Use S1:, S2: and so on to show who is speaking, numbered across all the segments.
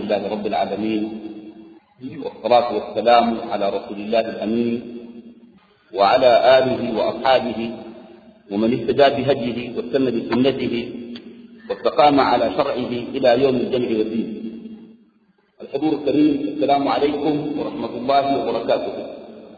S1: لله رب العالمين، والصلاة والسلام على رسول الله الأمين وعلى آله وأصحابه ومن اهتدى بهديه واستنى بسنته واستقام على شرعه إلى يوم الجمع والدين. الحضور الكريم، السلام عليكم ورحمة الله وبركاته.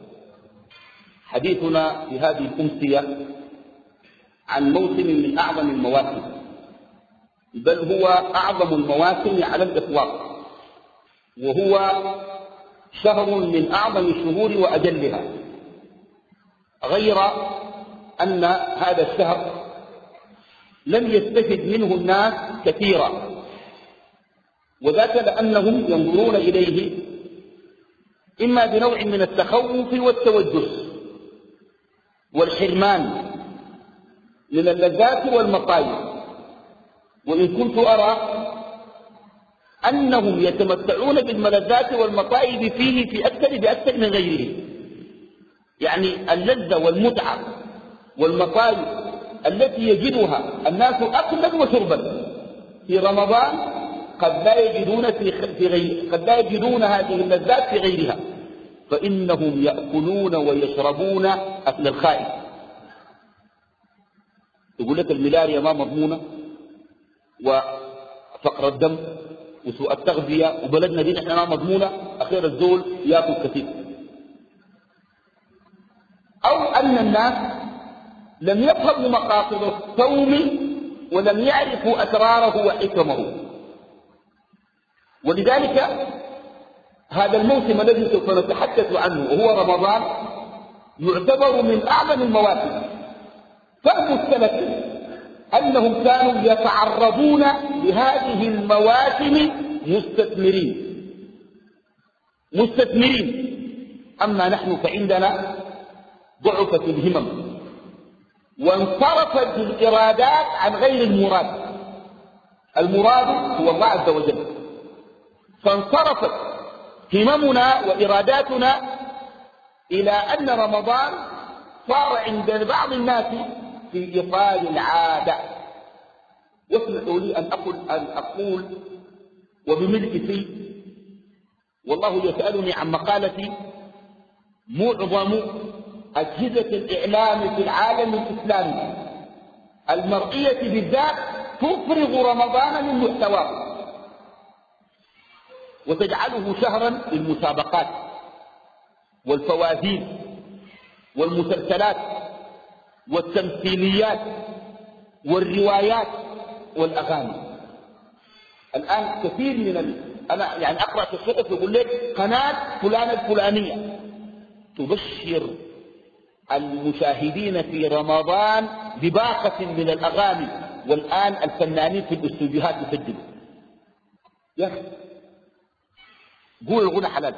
S1: حديثنا في هذه الأمسية عن موسم من أعظم المواسم، بل هو أعظم المواسم على الإطلاق، وهو شهر من أعظم الشهور وأجلها، غير أن هذا الشهر لم يستفد منه الناس كثيرا، وذاك لأنهم ينظرون إليه إما بنوع من التخوف والتوجس والحرمان من اللذات والمطايب، وإن كنت أرى أنهم يتمتعون بالملذات والمطايب فيه بأكثر من غيره. يعني اللذة والمتعة والمطايب التي يجدها الناس أكلا وشربا في رمضان قد لا يجدون هذه اللذات في غيرها، فإنهم يأكلون ويشربون أكل الخائف. يقول لك الملاريا ما مضمونة، وفقر الدم وسوء التغذية، وبلدنا دي نحن ما مضمونة، أخير الزول يأكل كثير. أو أن الناس لم يفهموا مقاصد الصوم ولم يعرفوا أسراره وحكمه، ولذلك هذا الموسم الذي سوف نتحدث عنه وهو رمضان يعتبر من أعظم المواسم. فهم السلف أنهم كانوا يتعرضون لهذه المواسم مستثمرين. أما نحن فعندنا ضعفت الهمم وانصرفت الإرادات عن غير المراد هو الله عز وجل، فانصرفت هممنا وإراداتنا إلى أن رمضان صار عند بعض الناس في إطار العادة. واسمحوا لي أن أقول وبملء في، والله يسألني عن مقالتي، معظم أجهزة الإعلام في العالم الإسلامي المرئية بالذات تفرغ رمضان من محتواه وتجعله شهرا للمسابقات والفوازير والمسلسلات والتمثيليات والروايات والأغاني. الآن كثير أنا يعني أقرأ في الصحف يقول لك قناة فلانة الفلانية تبشر المشاهدين في رمضان بباقة من الأغاني، والآن الفنانين في الاستوديوهات يسجلوا. يا أخي قول الغنى حلال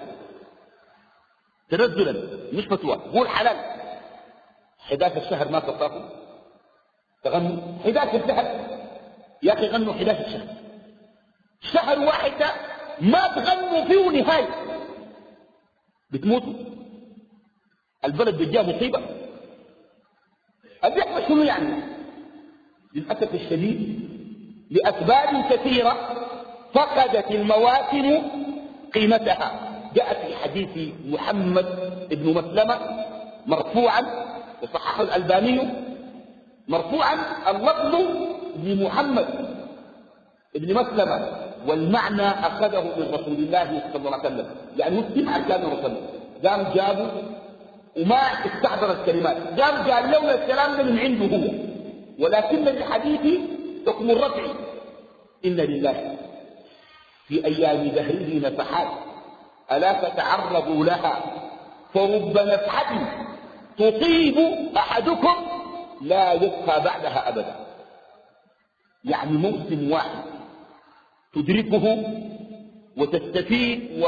S1: تنزلا مش فتوى، قول حلال. 11 الشهر ما تطاقوا تغنوا 11 الشهر، يا أخي غنوا 11 الشهر، شهر واحد ده ما تغنوا فيه نهاية بتموتوا. البلد بتجاه مصيبة. البيحصل شنو يعني؟ للأسف الشديد لأسباب كثيرة فقدت المواسم قيمتها. جاء في حديث محمد بن مسلمة مرفوعا وصححه الألباني مرفوعا اللفظ لمحمد بن مسلمة والمعنى أخذه من رسول الله صلى الله عليه وسلم، يعني مسلم عن كلام رسول الله. قام جابوا وما استحضر الكلمات، قال لولا الكلام ده من عنده هو، ولكن الحديث حكم الرفع. إن لله في أيام دهره نفحات ألا تتعرضوا لها فرب نفحة تصيب أحدكم لا يبقى بعدها أبدا. يعني موسم واحد تدركه وتستفيد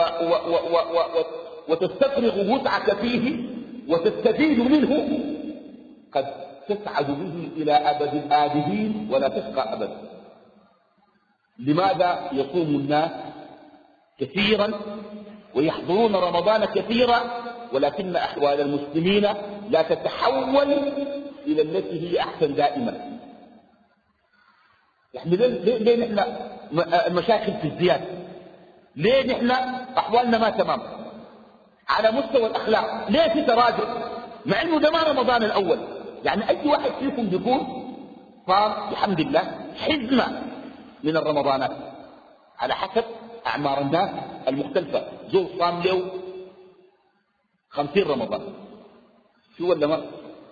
S1: وتستفرغ متعك فيه وتستفيد منه، قد تسعد به إلى أبد الآبدين ولا تشقى أبدا. لماذا يصوم الناس كثيرا ويحضرون رمضان كثيرا، ولكن أحوال المسلمين لا تتحول إلى التي هي أحسن دائما؟ يعني ليه نحن المشاكل في الزيادة؟ ليه نحن أحوالنا ما تمام على مستوى الأخلاق؟ ليه في تراجع مع أنه ده ما رمضان الأول؟ يعني أي واحد فيكم بيكون صام الحمد لله حزمة من الرمضانات على حسب أعمار الناس المختلفة. زول صام له 50 رمضان، شو ولا ما؟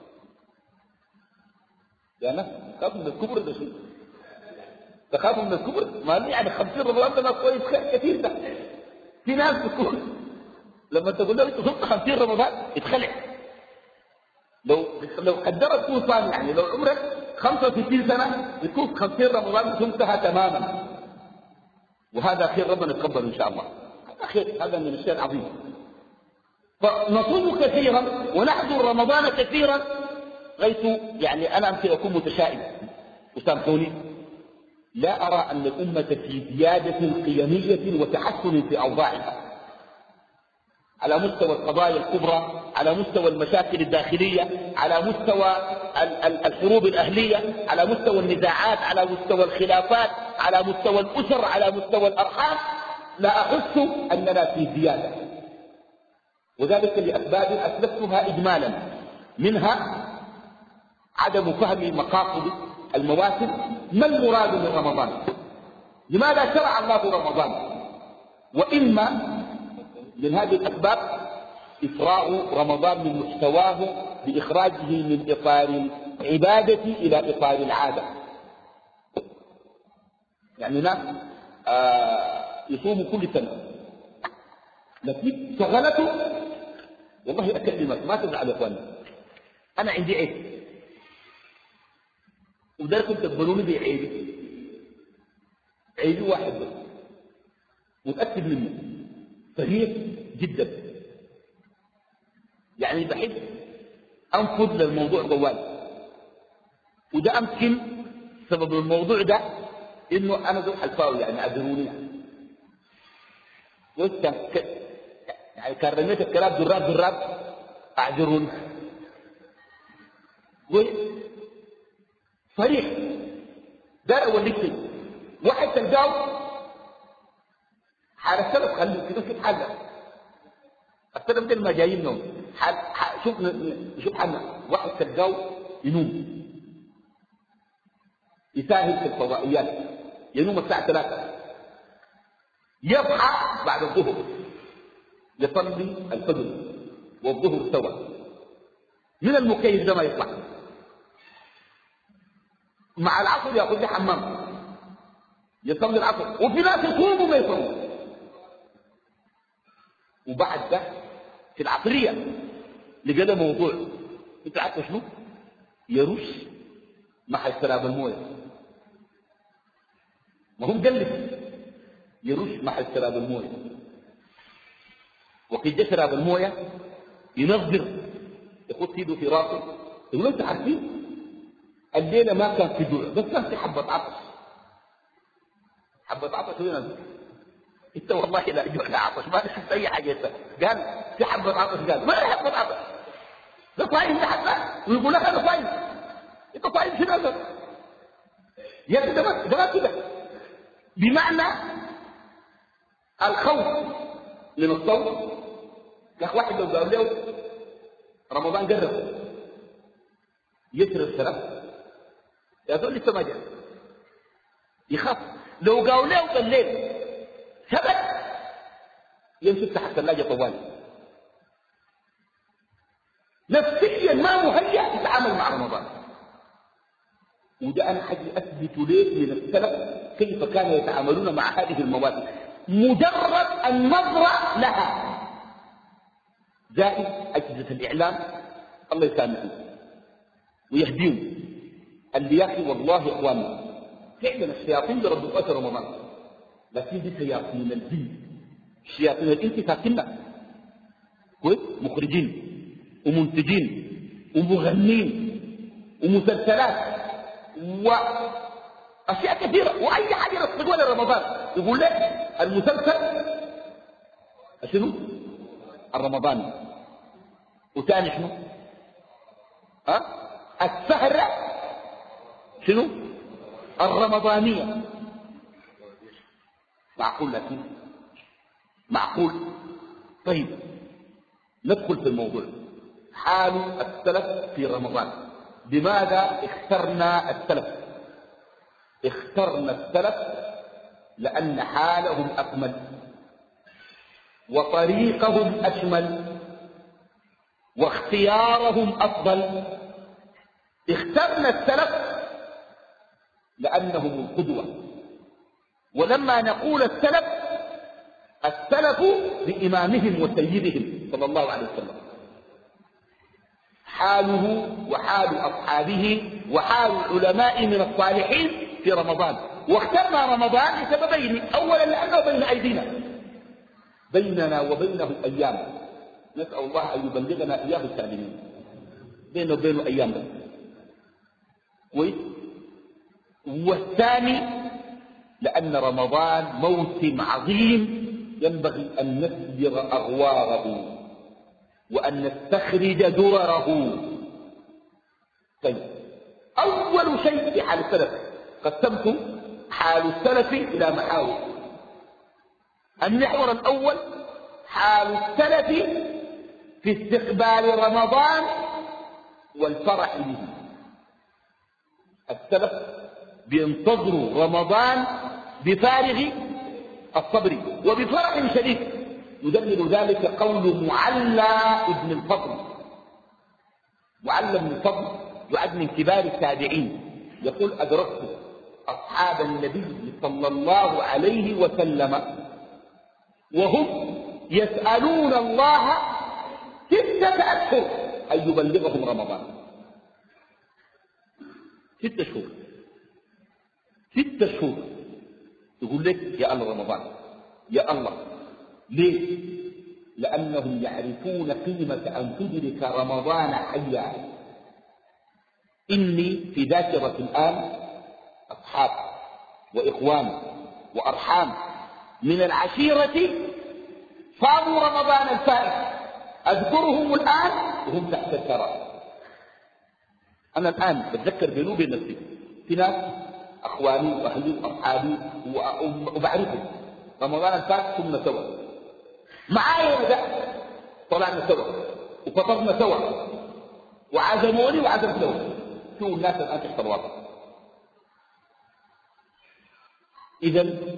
S1: يا ناس تخافوا من الكبر ده شو؟ تخافوا من الكبر؟ ما يعني 50 رمضان ده ما كويس، خير كثير ده. في ناس بتقول لما تقول له انت صمت 50 رمضان يتخلع. لو قدرت تكون صام، يعني لو عمرك 65 سنة بتكون 50 رمضان صمتها تماما، وهذا خير ربنا يتقبل ان شاء الله. هذا خير، هذا من الشيء العظيم. فنصوم كثيرا ونحضر رمضان كثيرا، غيث يعني انا يمكن اكون متشائم وسامحوني، لا ارى ان الامه في زياده قيميه وتحسن في اوضاعها على مستوى القضايا الكبرى، على مستوى المشاكل الداخليه، على مستوى الحروب الاهليه، على مستوى النزاعات، على مستوى الخلافات، على مستوى الاسر، على مستوى الارحام. لا احس اننا في زياده، وذلك لاسباب اسلفتها اجمالا، منها عدم فهم مقاصد المواسم. ما المراد من رمضان؟ لماذا شرع الله رمضان؟ وإما من هذه الأسباب إفراغ رمضان من محتواه بإخراجه من إطار العبادة إلى إطار العادة. يعني ناس يصوموا كل سنة، لكن شغلته، والله أكلمك ما تزعل يا أخواني، أنا عندي عيب وداركم تقبلوني بعيبي، عيبي واحد بس متأكد منه، صريح جدا. يعني بحب أنفذ للموضوع طوال، وده أمكن سبب الموضوع ده إنه أنا ذو حلفاوي، يعني أعذروني يعني كان رميت الكلام دراب أعذروني. صريح ده أوليك شيء، واحد تلقاه حال السبب خليه كده كده حالة السبب ده ما جايين نوم شوف حالنا. واحد تلقاه ينوم يساهم في الفضائيات، ينوم الساعة 3، يصحى بعد الظهر يصلي الفجر والظهر سوا، من المكيف ده ما يطلع، مع العصر ياخذ لي حمام يصلي العصر، وفي ناس يصوموا ما يصوموا. وبعد ده في العصرية لقى له موضوع، انت عارف شنو؟ يرش مع سراب المويه، ما هو مقلب، يرش مع سراب المويه، وقد جاء سراب المويه ينظر يخط يده في راسه، يقول انت عارفين الليله ما كان في جوع، بس كان في حبه عطش. حبه عطش وين انت؟ والله لا جوع لا عطش، ما شفت اي حاجه. قال في حبه عطش، قال ما هي حبه عطش؟ ده صايم ده حتى، ويقول لك انا صايم. انت صايم شنو هذا؟ يا اخي ده ما كده. بمعنى الخوف من الصوم. يا اخي واحد لو قال له رمضان قرب يسر السراب، يا ذول لسه ما جاء، يخاف. لو قالوا له بالليل ثبت يمشي تحت الثلاجه طوال، نفسيا ما مهيأ يتعامل مع رمضان. وده انا حاجه اثبت ليه من السلف كيف كانوا يتعاملون مع هذه المواسم. مجرد النظره لها، زائد اجهزه الاعلام الله يسامحهم ويهديهم. اللي يا اخي والله يا اخواننا فعلا الشياطين بردوا اثر رمضان، لكن دي شياطين الجن، شياطين الانس ساكنه كويس، مخرجين ومنتجين ومغنين ومسلسلات واشياء كثيره، واي حاجه يرصدوها لرمضان يقول لك المسلسل شنو؟ الرمضاني. وثاني شنو؟ السهره شنو؟ الرمضانيه. معقول؟ لكن معقول؟ طيب ندخل في الموضوع. حال السلف في رمضان. لماذا اخترنا السلف؟ اخترنا السلف لأن حالهم أكمل وطريقهم أشمل واختيارهم أفضل. اخترنا السلف لأنهم القدوة. ولما نقول السلف لإمامهم وسيدهم صلى الله عليه وسلم، حاله وحال أصحابه وحال العلماء من الصالحين في رمضان. واخترنا رمضان لسببين: أولا لأنه بين أيدينا، بيننا وبينه أيام، نسأل الله أن يبلغنا إياه سالمين، بينه وبينه أيام بس. كويس. والثاني لأن رمضان موسم عظيم ينبغي أن نسبغ أغواره وأن نستخرج درره. طيب، أول شيء في حال السلف قسمت حال السلف إلى محاور. المحور الأول حال السلف في استقبال رمضان والفرح به. السلف بينتظروا رمضان بفارغ الصبر وبفرح شديد. يدلل ذلك قول معلى ابن الفضل. معلى ابن الفضل يعد من كبار التابعين، يقول: أدركت أصحاب النبي صلى الله عليه وسلم وهم يسألون الله 6 أشهر أن يبلغهم رمضان. 6 شهور، 6 شهور يقول لك يا الله رمضان، يا الله. ليه؟ لأنهم يعرفون قيمة أن تدرك رمضان حيا. إني في ذاكرة الآن أصحاب وإخوان وأرحام من العشيرة صاموا رمضان الفائت، أذكرهم الآن وهم تحت الثرى. أنا الآن بتذكر بيني وبين نفسي في ناس أخواني وأهلي وأصحابي وبعرفهم رمضان الفات كنا سوا معايا، ده طلعنا سوا وفطرنا سوا وعزموني وعزمت سوا. شو الناس الآن تحت الوضع. إذن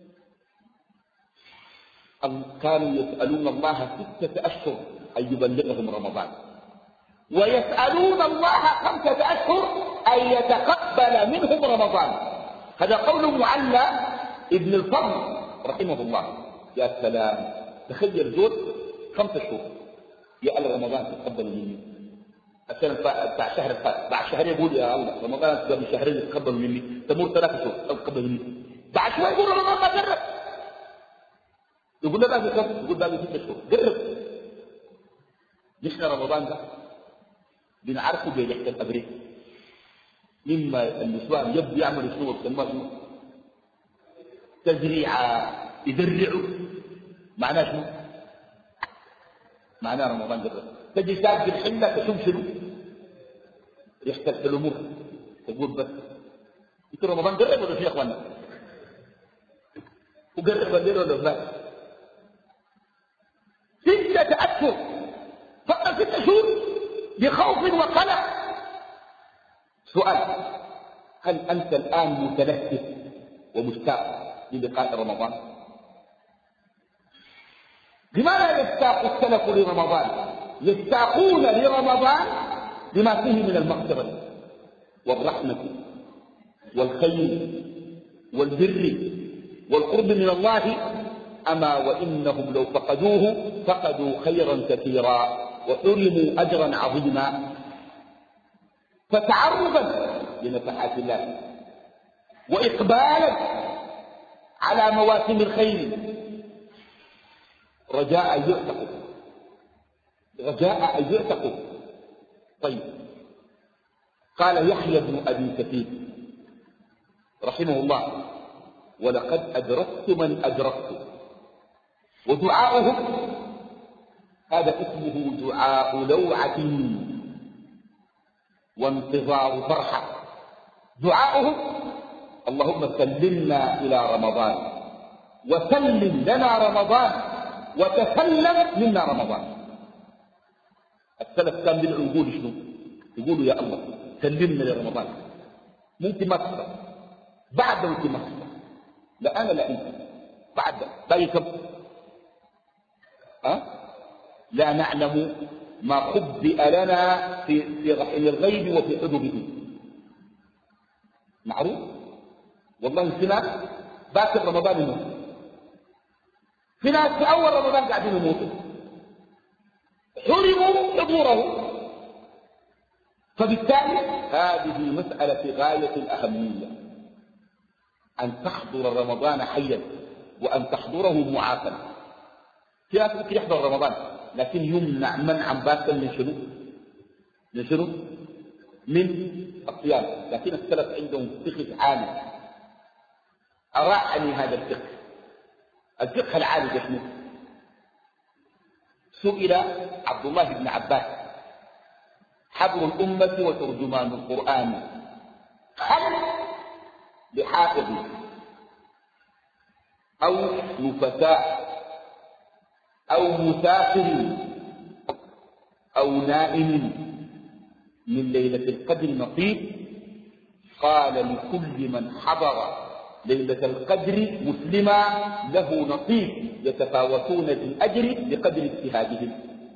S1: كانوا يسألون الله 6 أشهر أن يبلغهم رمضان، ويسألون الله 5 أشهر أن يتقبل منهم رمضان. هذا قول معلى ابن الفضل رحمه الله. يا سلام، تخيل زول 5 شهور يا الله رمضان تقبل مني. السنة بتاع شهر الفات بعد شهرين يقول يا الله رمضان قبل شهرين يتقبل مني، تمر 3 شهور تقبل مني، بعد شوي يقول رمضان ما قرب، يقول له باقي كم؟ يقول باقي 6 شهور. قرب. نحن رمضان ده بنعرفه بريحة الأبريق. مما النسوان يبدو يعملوا شنو بسموه شنو؟ تزريعة، يزرعوا. معناه شنو؟ معناه رمضان قرب. تجي ساق بالحلة تشوف شنو؟ ريحة الأمور. تقول بس انتوا رمضان قرب ولا في يا اخوانا؟ وقرب الليل ولا لا؟ 6 أشهر فقط 6 شهور بخوف وقلق. سؤال: هل أنت الآن متلهف ومشتاق للقاء رمضان؟ لماذا يشتاق السلف لرمضان؟ يشتاقون لرمضان بما فيه من المغفرة والرحمة والخير والبر والقرب من الله. أما وإنهم لو فقدوه فقدوا خيرا كثيرا وحرموا أجرا عظيما. فتعرضا لنفحات الله وإقبالا على مواسم الخير رجاء أن يعتقوا، رجاء أن يعتقوا. طيب، قال يحيى بن أبي كثير رحمه الله: ولقد أدركت من أدركت. ودعاؤهم هذا اسمه دعاء لوعة وانتظار فرحة. دعاؤهم: اللهم سلمنا إلى رمضان وسلم لنا رمضان وتسلم منا رمضان. السلف كان بيدعوا يقولوا شنو؟ يقولوا يا الله سلمنا لرمضان. ممكن ما تصبر، بعد ممكن ما تصبر، لا أنا لا أنت، بعد باقي كم؟ لا نعلم ما خبئ لنا في رحم الغيب وفي حدوده. معروف؟ والله في ناس باكر رمضان يموت، في ناس في أول رمضان قاعدين يموتوا، حرموا حضوره. فبالتالي هذه مسألة غاية الأهمية، أن تحضر رمضان حيا وأن تحضره معافى. في ناس ممكن يحضر رمضان لكن يمنع منعا باتا من شنو؟ من شنو؟ من الصيام. لكن السلف عندهم فقه عالي. أراعني هذا الفقه. الفقه العالي ده شنو؟ سئل عبد الله بن عباس حبر الأمة وترجمان القرآن هل لحافظ أو نفساء أو مسافر أو نائم من ليلة القدر نصيب؟ قال لكل من حضر ليلة القدر مسلما له نصيب يتفاوتون في الأجر بقدر اجتهادهم.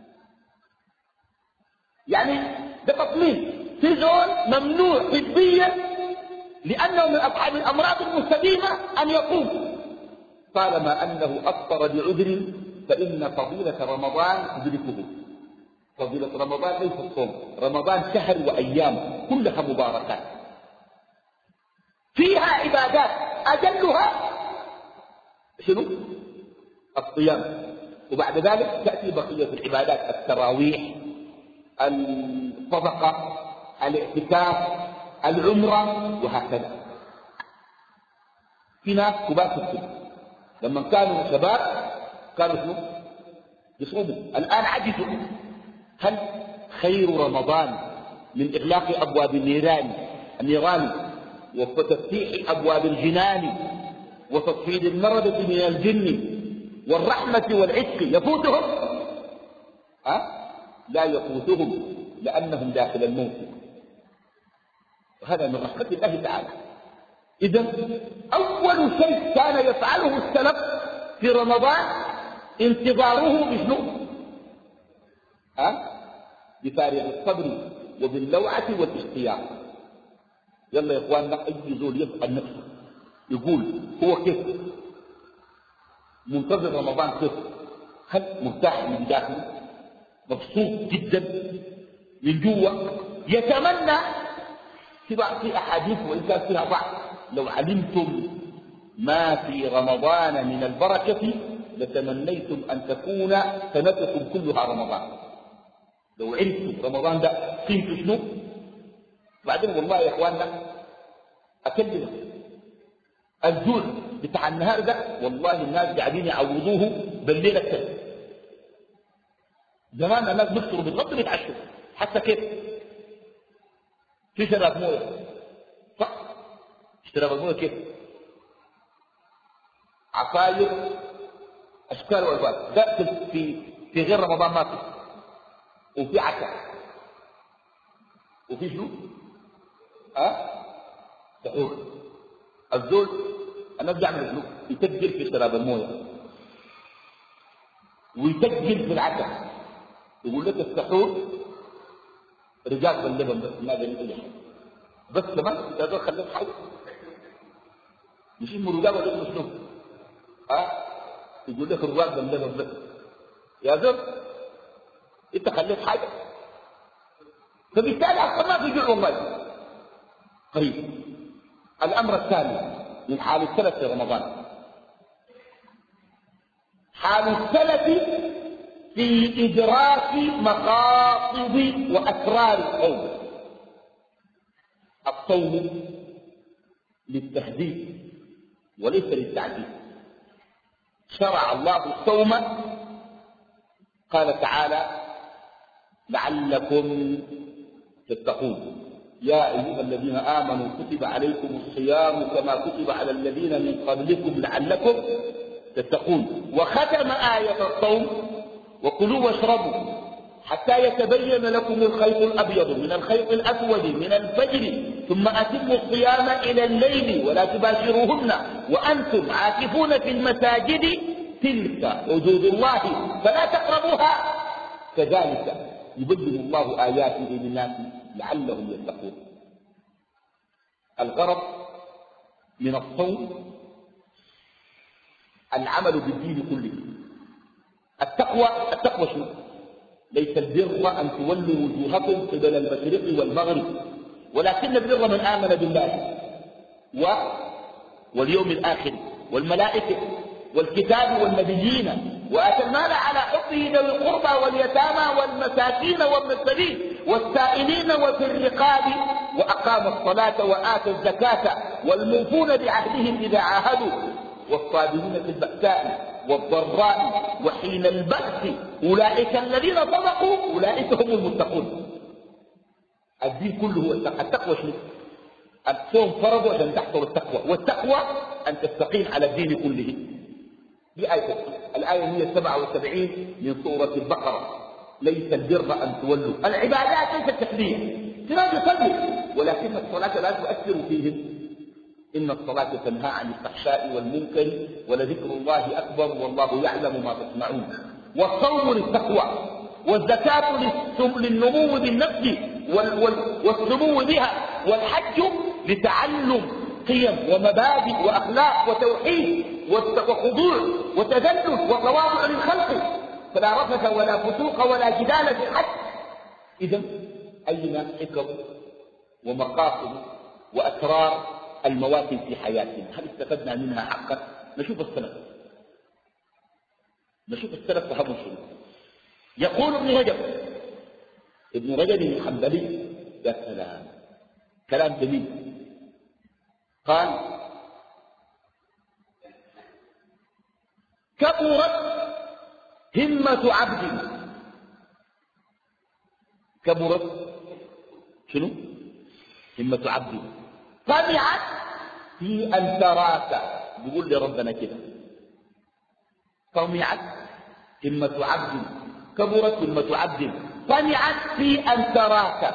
S1: يعني ده تصميم في زول ممنوع طبيا لأنه من أصحاب الأمراض المستديمة أن يقوم طالما أنه أفطر بعذر، فإن فضيلة رمضان تدركه. فضيلة رمضان ليس الصوم، رمضان شهر وأيام كلها مباركات فيها عبادات أجلها شنو؟ الصيام. وبعد ذلك تأتي بقية العبادات، التراويح، الصدقة، الاعتكاف، العمرة، وهكذا. في ناس كبار في السن لما كانوا شباب كانوا شنو؟ يصوموا، الآن عجزوا. هل خير رمضان من إغلاق أبواب النيران وتفتيح أبواب الجنان وتصفيد المردة من الجن والرحمة والعتق يفوتهم؟ لا يفوتهم لأنهم داخل الموت. وهذا من رحمة الله تعالى. إذن أول شيء كان يفعله السلف في رمضان انتظاره بشنو؟ بفارغ الصبر وباللوعة والاشتياق. يلا يا اخواننا، اي زول يسأل نفسه يقول هو كيف منتظر رمضان، كيف؟ هل مرتاح من داخله؟ مبسوط جدا من جوا؟ يتمنى في احاديث وان كان فيها ضعف: لو علمتم ما في رمضان من البركة لتمنيتم ان تكون سنتكم كلها رمضان. لو عرفتم رمضان ده قيمته شنو. بعدين والله يا اخواننا اكلمك، الجوع بتاع النهار ده والله الناس قاعدين يعوضوه بالليل اكثر. زمان الناس بيفطروا بالضبط بيتعشوا، حتى كيف في شراب مويه، صح؟ شراب المويه كيف؟ عصاير اشكال والوان. ده في غير رمضان ما في. وفي عسل وفي شنو؟ سحور. الزول الناس بيعمل شنو؟ يتجل في شراب المويه ويتجل في العسل. يقول لك السحور رجال باللبن بس ما بين بس كمان انت هذول خليك حاجه مش اسمه رجال ولا اسمه شنو؟ يقول لك الرجال باللبن بس. يا زول انت خليك حاجه، فبالتالي اصلا ما في جوع والله. طيب الامر الثاني من حال السلف في رمضان، حال السلف في ادراك مقاصد واسرار الصوم. الصوم للتهذيب وليس للتعذيب. شرع الله الصوم، قال تعالى: لعلكم تتقون. يا أيها الذين آمنوا كتب عليكم الصيام كما كتب على الذين من قبلكم لعلكم تتقون. وختم آية الصوم: وكلوا واشربوا حتى يتبين لكم الخيط الأبيض من الخيط الأسود من الفجر ثم أتموا الصيام إلى الليل ولا تباشروهن وأنتم عاكفون في المساجد تلك حدود الله فلا تقربوها كذلك يبين الله آياته للناس لعلهم يتقون. الغرض من الصوم العمل بالدين كله. التقوى شنو؟ ليس البر أن تولوا وجوهكم قبل المشرق والمغرب، ولكن البر من آمن بالله واليوم الآخر والملائكة والكتاب والنبيين وآتى المال على حبه ذوي القربى واليتامى والمساكين وابن السبيل والسائلين وفي الرقاب وأقام الصلاة وآتى الزكاة والموفون بعهدهم إذا عاهدوا والصابرين في البأساء والضراء وحين البأس أولئك الذين صدقوا أولئك هم المتقون. الدين كله هو التقوى. شنو؟ الصوم فرض عشان تحصل التقوى، والتقوى أن تستقيم على الدين كله. دي الآية 177 من سورة البقرة: ليس البر أن تولوا. العبادات ليست تحلية، تنام يصلي ولكن الصلاة لا تؤثر فيهم. إن الصلاة تنهى عن الفحشاء والمنكر ولذكر الله أكبر والله يعلم ما تصنعون. والصوم للتقوى، والزكاة للنمو بالنفس والسمو بها، والحج لتعلم قيم ومبادئ وأخلاق وتوحيد وخضوع وتذلل وتواضع للخلق، فلا رفث ولا فسوق ولا جدال في الحج. إذن أين حكم ومقاصد وأسرار المواسم في حياتنا؟ هل استفدنا منها حقا؟ نشوف السلف فهموا شنو. يقول ابن رجب الحنبلي: يا سلام، كلام جميل. قال: كبرت همة عبد. كبرت شنو؟ همة عبد طمعت في أن تراك. بيقول لي ربنا كده: طمعت همة عبد، كبرت همة عبد طمعت في أن تراك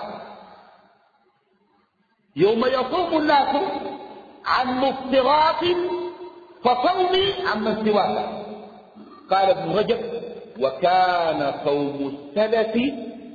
S1: يوم يصوم الناس عن مفطرات فصومي عمن سواك. قال ابن رجب: وكان صوم السلف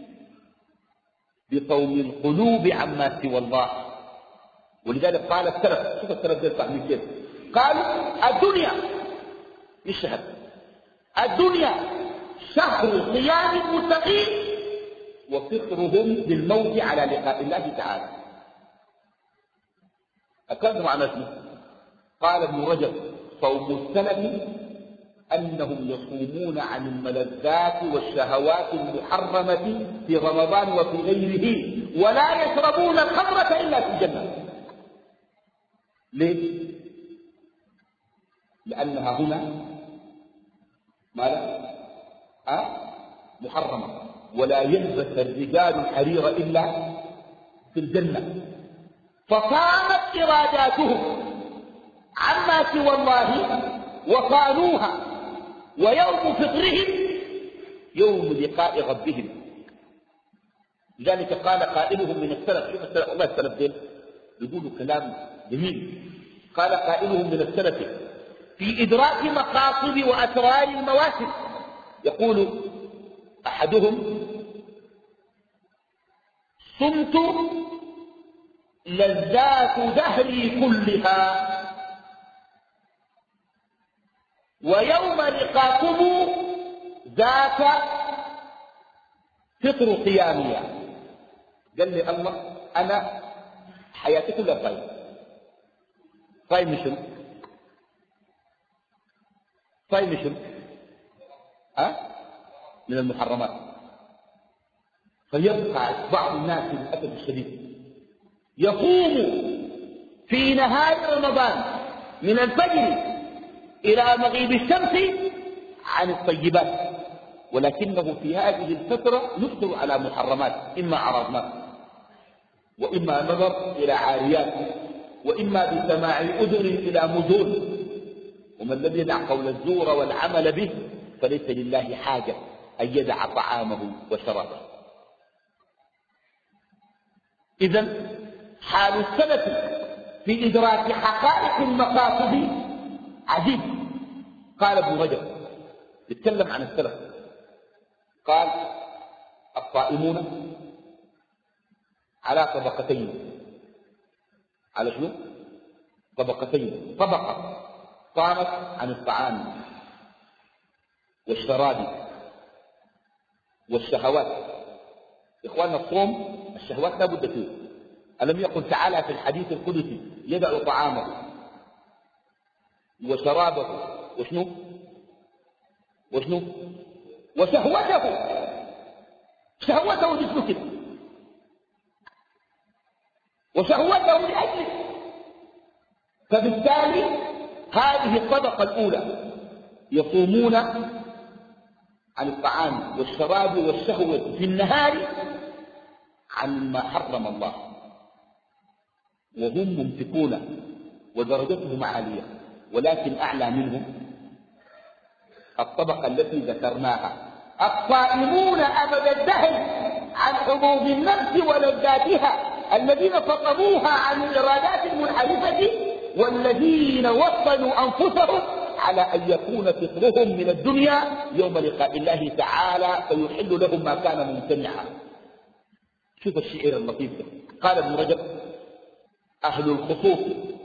S1: بصوم القلوب عما سوى الله. ولذلك قال السلف، شوف السلف ده فاهمين كيف، قالوا الدنيا مش شهر، الدنيا شهر صيام المتقين وفطرهم بالموت على لقاء الله تعالى. أكاد معنى اسمه. قال ابن رجب: صوم السلف أنهم يصومون عن الملذات والشهوات المحرمة في رمضان وفي غيره ولا يشربون الخمرة إلا في الجنة. ليه؟ لأنها هنا ماذا؟ محرمة، ولا يلبس الرجال الحرير إلا في الجنة. فصامت إراداتهم عما سوى الله وصانوها، ويوم فطرهم يوم لقاء ربهم. لذلك قال قائلهم من السلف، شوف السلف، الله السلف دين يقولوا كلام جميل. قال قائلهم من السلف في إدراك مقاصد وأسرار المواسم، يقول أحدهم: صمت لذات دهري كلها ويوم لقاكم ذاك فطر قيامي. قال لي الله: أنا حياتي كلها صايم. صايم شنو؟ صايم شنو؟ من المحرمات. فيبقى بعض الناس للأسف الشديد يقوم في نهار رمضان من الفجر إلى مغيب الشمس عن الطيبات، ولكنه في هذه الفترة يفطر على محرمات، إما عرضنات وإما نظر إلى عاريات وإما بسماع أذن إلى مزون ومن لم يدع قول الزور والعمل به فليس لله حاجة أن يدع طعامه وشرابه. إذن حال السلف في إدراك حقائق المقاصد عجيب. قال ابن رجب يتكلم عن السلف قال الصائمون على طبقتين. على شنو؟ طبقتين. طبقة صامت عن الطعام والشراب والشهوات. إخواننا الصوم الشهوات لا بد فيه. ألم يقل تعالى في الحديث القدسي يدع طعامه وشرابه وشنو وشهوته. شهوته جسمه كده وشهوته لأجله. فبالتالي هذه الطبقة الأولى يصومون عن الطعام والشراب والشهوة في النهار عن ما حرم الله، وهم ممسكون ودرجتهم عالية. ولكن أعلى منهم الطبقة التي ذكرناها، الصائمون أبد الدهر عن حظوظ النفس ولذاتها، الذين فطروها عن الإرادات المنحرفة، والذين وصلوا أنفسهم على أن يكون فطرهم من الدنيا يوم لقاء الله تعالى فيحل لهم ما كان ممتنعا. شوف الشعر اللطيف ده. قال ابن رجب أهل الخصوص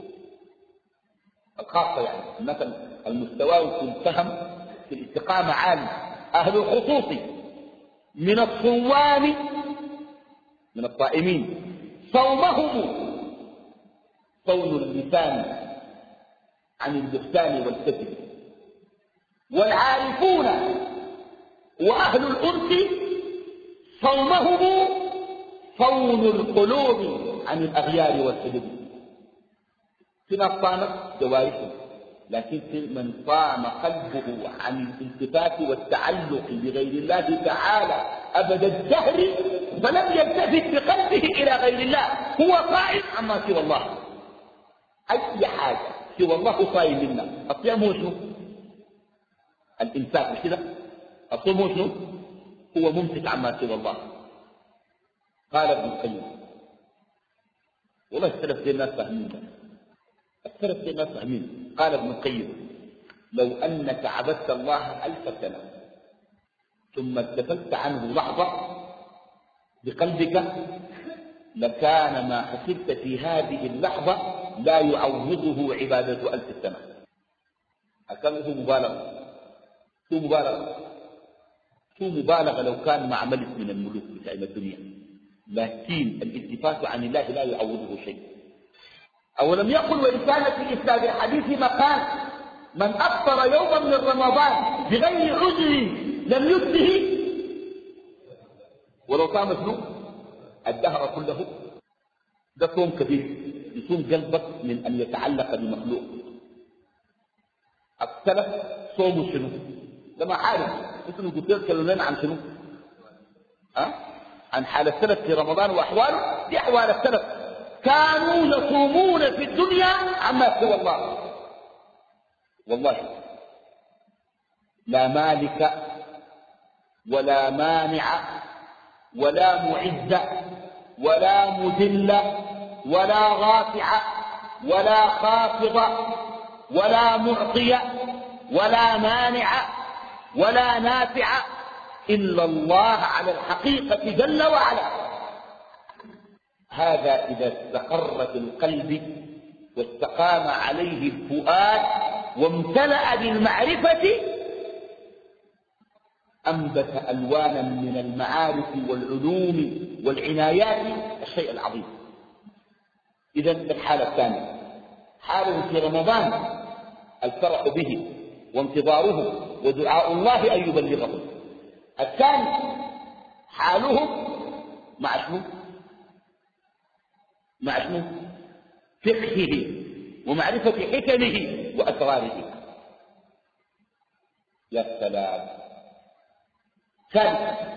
S1: الخاصة، يعني مثلا المستوى في الفهم في الاستقامة عالي، أهل الخصوص من الصوام من الصائمين صومهم صون اللسان عن البهتان والكذب، والعارفون وأهل الأنس صومهم صون القلوب عن الأغيار والسدب. في ناس صامت جوارحه، لكن في من صام قلبه عن الالتفات والتعلق بغير الله تعالى أبد الدهر فلم يلتفت بقلبه إلى غير الله، هو صائم عما سوى الله. أي حاجة سوى الله صائم منا. الصيام هو شنو؟ الإمساك، مش كده؟ الصوم هو شنو؟ هو ممسك عما سوى الله. قال ابن القيم والله السلف دي الناس فاهمين، السلف دي الناس فاهمين. قال ابن القيم لو أنك عبدت الله 1000 سنة ثم اتفلت عنه لحظة بقلبك لكان ما حسبت في هذه اللحظة لا يعوضه عبادة 1000 سنة. أكمله مبالغة، شو مبالغة لو كان مع ملك من الملوك بتاع الدنيا، لكن الالتفات عن الله لا يعوضه شيء. أولم يقل وإن كان في إسناد الحديث مقال من أفطر يوما من رمضان بغير عذر لم يفته ولو كان مسلوك الدهر كله. ده صوم كبير يصوم قلبك من أن يتعلق بمخلوق. السلف صوموا شنو؟ لما عارف انتم قلت لنا عن شنو؟ عن حال السلف في رمضان وأحواله. دي أحوال السلف، كانوا يصومون في الدنيا عما سوى الله. والله لا مالك ولا مانع ولا معز ولا مذل ولا رافع ولا خافض ولا معطي ولا مانع ولا نافع إلا الله على الحقيقة جل وعلا. هذا إذا استقر في القلب واستقام عليه الفؤاد وامتلأ بالمعرفة أنبت ألوانا من المعارف والعلوم والعنايات الشيء العظيم. إذا الحالة الثانية حال في رمضان الفرح به وانتظاره ودعاء الله أن يبلغه. الثاني حالهم مع شنو؟ مع شنو؟ فقهه ومعرفة حكمه وأسراره. يا سلام. ثالث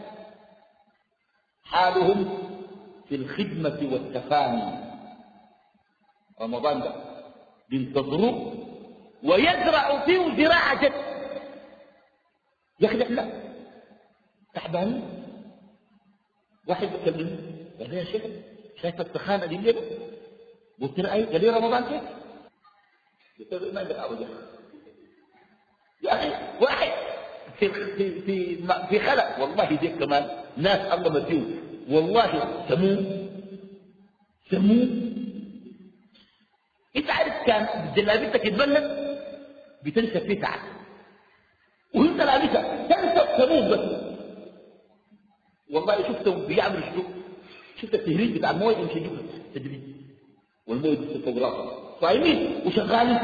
S1: حالهم في الخدمة والتفاني. رمضان ده بينتظروا ويزرع فيه زراعة جد. يا أخي لا تعبان. واحد بكلمني قال لي يا شيخ شايف السخانة دي الليلة؟ قلت له أي؟ قال لي رمضان كيف؟ قلت له ما عندك عوجة يا أخي. واحد في خلق والله ديك كمان ناس الله مديون والله سموم. انت عارف كان جلابيتك يتبلد بتنشف فيه ساعات وانت لابسها تنشف سموم بس. والله شفتهم بيعملوا شنو؟ شفت التهريج بتاع المويه يمشي يجيب تدريج والمويه بتصير فوق راسه صايمين وشغالين.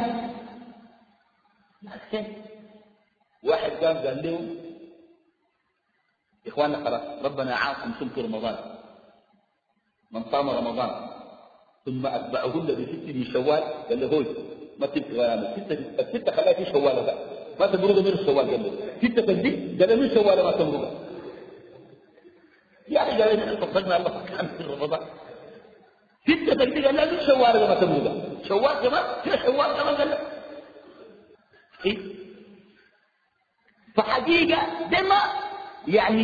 S1: واحد قال لهم يا اخواننا خلاص ربنا عاصم صمت رمضان من صام رمضان ثم اتبعهن بست من شوال. قال له هوي ما تبكي ولا الستة خلاها في شوال هذا ما تمرق من الشوال. قال له ستة تنزل قال له من شوال ما تمرق. يا اخي قال لي صدقنا الله كان في رمضان ستة تنزل قال له من شوال ما تمرق. شوال كمان فيها شوال كمان قال له إيه؟ فحقيقة دم يعني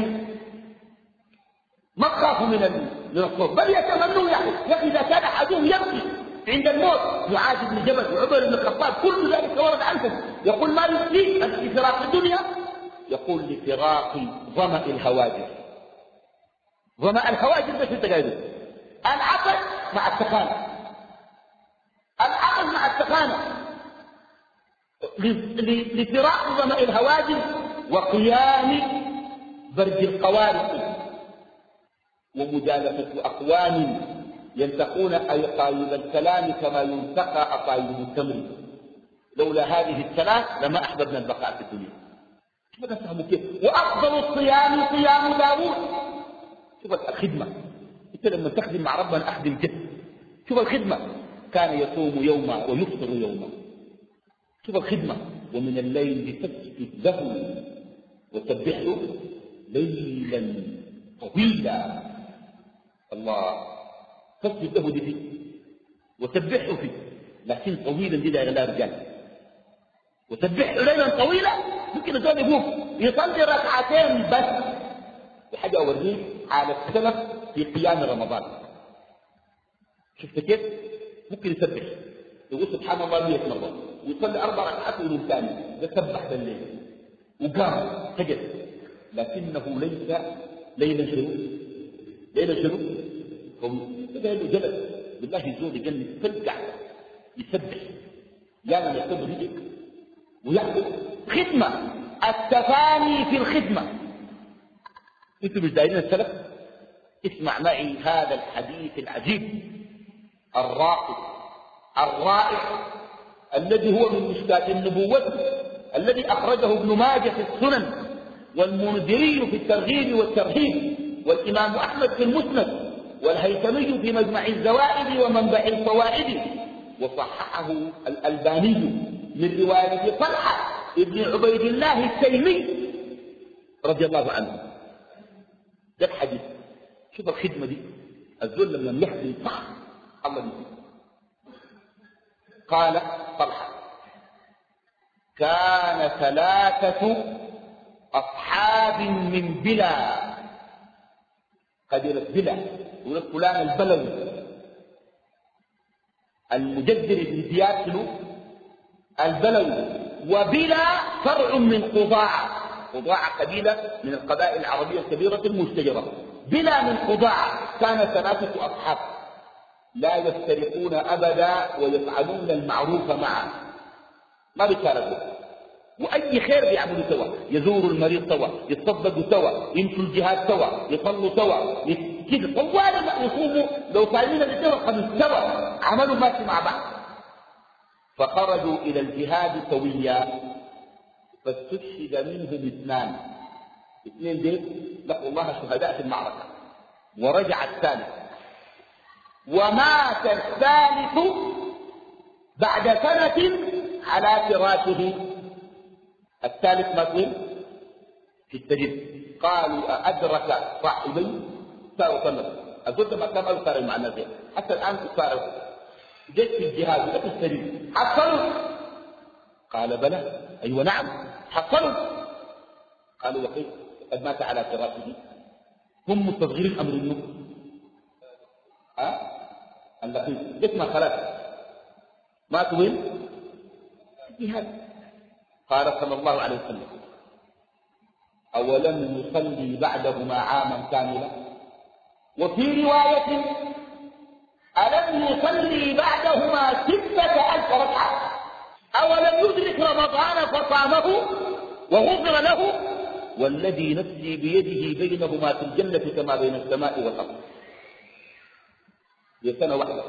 S1: ما تخافوا من الصوت بل يتمنوا. يعني يا اخي اذا كان احدهم يبكي عند الموت معاذ بن جبل وعمر بن الخطاب كل ذلك ورد عنكم يقول ما يبكي لفراق الدنيا؟ يقول لفراق ظمأ الهواجر. ظمأ الهواجر بس انت قايله العقل مع السخانه. العقل مع السخانه لفراق ظمأ الهواجر وقيام برد القوارب ومجالسة أقوام ينتقون أقايب الكلام كما ينتقى أقايب التمر. لولا هذه الثلاث لما أحببنا البقاء في الدنيا. شوف تفهموا كيف. وأفضل الصيام صيام داوود. شوف الخدمة أنت لما تخدم مع ربنا أخدم جد. شوف الخدمة كان يصوم يوما ويفطر يوما. شوف الخدمة ومن الليل فاسجد له وسبحه ليلا طويلا. الله فاسجد له فيه وسبحه فيه لكن طويلا دي لا رجال. وسبحه ليلا طويلا ممكن الزول يقوم يصلي ركعتين بس. وحاجة أوريك على السلف في قيام رمضان. شفت كيف ممكن يسبح يقول سبحان الله 100 مرة ويصلي 4 ركعات ويقوم ثاني يسبح بالليل وقام سجد. لكنه ليس ليلا شنو هو ليلا جلس بالله يزول يجلس تلقع يسبح يا من يكتب رجلك ويعمل خدمة. التفاني في الخدمة. انتم مش دايرين السلف؟ اسمع معي هذا الحديث العجيب الرائع الذي هو من مشكاة النبوة الذي أخرجه ابن ماجه في السنن والمنذري في الترغيب والترهيب والإمام أحمد في المسند والهيثمي في مجمع الزوائد ومنبع الفوائد وصححه الألباني من رواية طلحة ابن عبيد الله التيمي رضي الله عنه. ده الحديث. شوف الخدمة دي الذل لما يخدم صح الله يجزيه. قال طلحة كان 3 أصحاب من بلا قبيلة بلا يقول فلان البلوي المجدر بن زياد البلوي وبلا فرع من قضاعة قبيلة من القبائل العربية الكبيرة المشتجرة. بلا من قضاعة كان 3 أصحاب لا يفترقون أبدا ويفعلون المعروف معا ما بيتفارقوا وأي خير بيعملوا سوا. يزوروا المريض سوا يتصدقوا سوا يمشوا الجهاد سوا يصلوا سوا كده طوال يصوموا لو صايمين الاثنين والخميس سوا عملوا ماشي مع بعض. فخرجوا إلى الجهاد سويا فاستشهد منهم 2 دول لقوا الله شهداء في المعركة ورجع الثالث ومات الثالث بعد سنة على فراشه. الثالث مات في السجن. قالوا أدرك صاحبي صاروا صلوا أقول ما كان أذكر مع الناس حتى الآن صاروا جيت في الجهاد وجيت في السجن حصلوا. قال بلى. أيوة نعم حصلوا. قالوا وكيف قد مات على فراشه؟ هم مستصغرين أمر النبي. اللطيف اسمه خلاص ماتوا وين؟ الجهاد. قال صلى الله عليه وسلم أولم يصلي بعدهما عاما كاملا. وفي رواية ألم يصلي بعدهما 6,000 ركعة. أولم يدرك رمضان فصامه وغفر له والذي نفسي بيده بينهما في الجنة كما بين السماء والأرض. هي سنة واحدة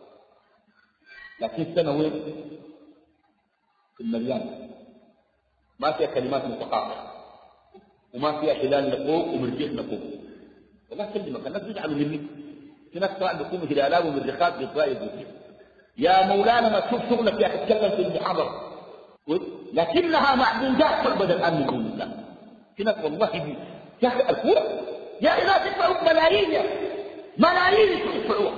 S1: لكن سنة وين؟ في المليان ما فيها كلمات متقاطعة وما فيها هلال نقوم ومرجيح نقوم. والله كلمك الناس يجعلوا مني في ناس طبعا بيقوموا هلالات ومرجيحات بيتضايقوا يا مولانا ما تشوف شغلك يا تتكلم في المحاضرة لكنها معدودات تعبد الآن من دون الله. في ناس والله يا أخي الكورة يا أخي لا تدفعوا ملايين ملايين تدفعوها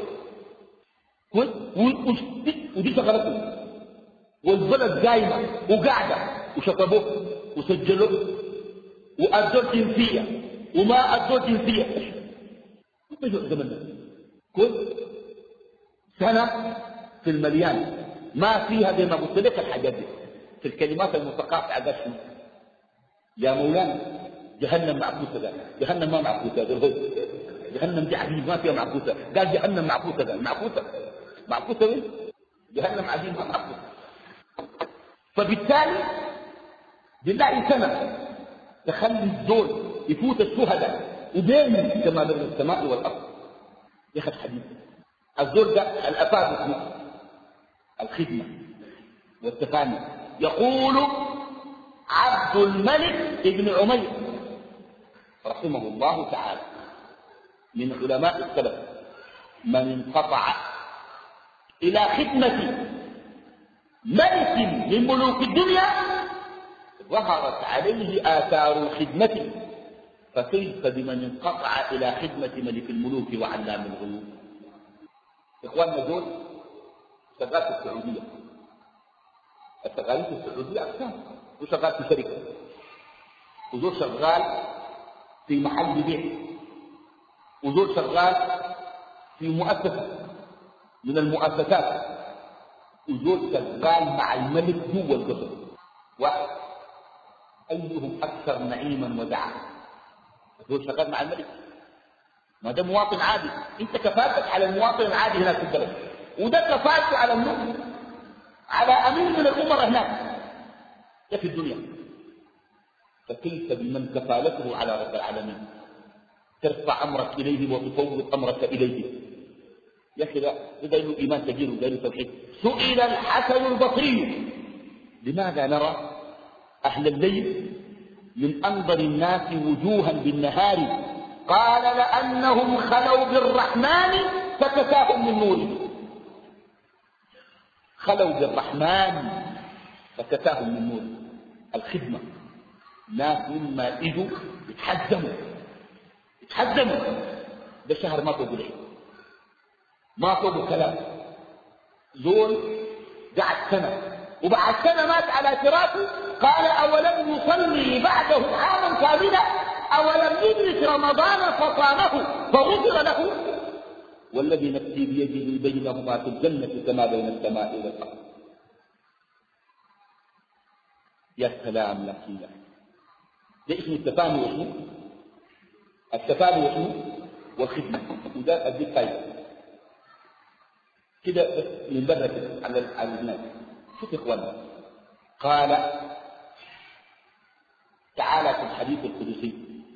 S1: ودي شغلتهم والبلد قايمة وقاعدة وشطبوه وسجلوه وأدوا الجنسية وما أدوا الجنسية. ما يجوع زمننا كل سنة في المليان ما فيها زي ما قلت لك الحاجات دي في الكلمات المتقاطعة قال يا مولانا جهنم معكوسة قال جهنم ما معكوسة جهنم دي عجيب ما فيها معكوسة قال جهنم معكوسة قال معكوسة وين؟ جهنم عجيب ما معكوسة. فبالتالي بالله سنة تخلي الزول يفوت الشهداء وبين كما بين السماء والأرض. ياخذ حديث الزول ده الأفاد اسمه الخدمة والتفاني. يقول عبد الملك ابن عمير رحمه الله تعالى من علماء السلف من انقطع إلى خدمة ملك من ملوك الدنيا ظهرت عليه آثار الخدمة فكيف بمن انقطع إلى خدمة ملك الملوك وعلام الغيوب. إخواننا دول شغال في السعودية. الشغالين في السعودية أقسام وشغال في شركة وزور شغال في محل بيع وزور شغال في مؤسسة من المؤسسات وزور شغال مع الملك جوا القصر. واحد أيهم أكثر نعيما ودعا؟ زور شغال مع الملك ما ده مواطن عادي. انت كفاءتك على المواطن العادي هناك في البلد وده كفاءته على الملك على أمين من الأمر هناك ده في الدنيا. فكيف بمن كفالته على رب العالمين ترفع أمرك إليه وتفوض أمرك إليه. يا أخي ده له إيمان كبير وده له توحيد. سئل الحسن البصري لماذا نرى أهل الليل من أنظر الناس وجوها بالنهار؟ قال لأنهم خلوا بالرحمن فكساهم من نوره. خلوا بالرحمن فكساهم من نوره. الخدمة ناس مما إجوا يتحزموا ده شهر ما فوقوا ليه ما فوقوا كلام. زول قعد سنة وبعد سنة مات على فراشه. قال أولم يصلي بعده عاما كاملا أولم يدرك رمضان فصامه فغفر له والذي نفسي بيده بينهما في الجنة كما بين السماء والأرض. يا سلام لا كيلا ده اسم التفاني واسمه التفاني واسمه والخدمة وده أديك فايدة كده من برة على الناس. شوف إخوانا قال تعالى في الحديث القدسي